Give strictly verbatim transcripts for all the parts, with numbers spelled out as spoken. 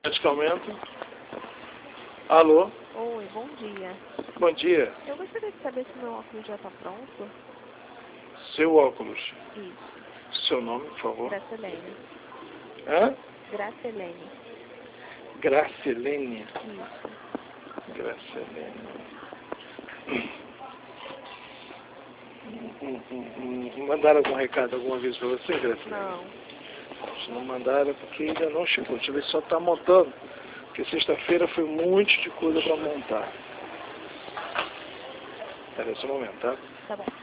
Medicamento. Alô? Oi, bom dia. Bom dia. Eu gostaria de saber se meu óculos já está pronto. Seu óculos. Isso. Seu nome, por favor. Gracelene. Hã? Gracelene. Gracelene. Isso. Gracelene. Hum, hum, hum. Mandaram algum recado alguma vez para você, Gracelene? Não. Se não mandaram é porque ainda não chegou. Deixa eu ver se só está montando. Porque sexta-feira foi um monte de coisa para montar. Espera só um momento, tá? Tá bom.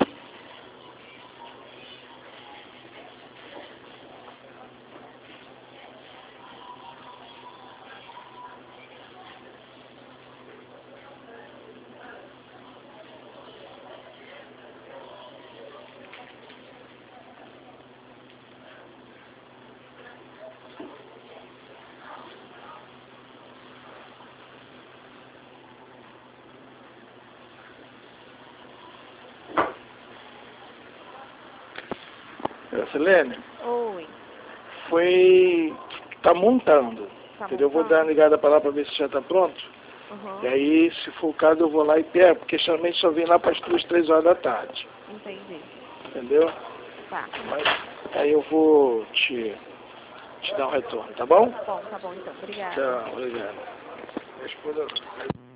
Gracelene, Oi. foi... Tá montando. Tá Entendeu? Eu vou montando? dar uma ligada para lá para ver se já está pronto. Uhum. E aí, se for o caso, eu vou lá e pego, porque geralmente só vem lá para as duas, três horas da tarde. Entendi. Entendeu? Tá. Mas aí eu vou te, te dar um retorno, tá bom? Bom, tá bom então. Obrigada. Tchau, obrigado. Responda.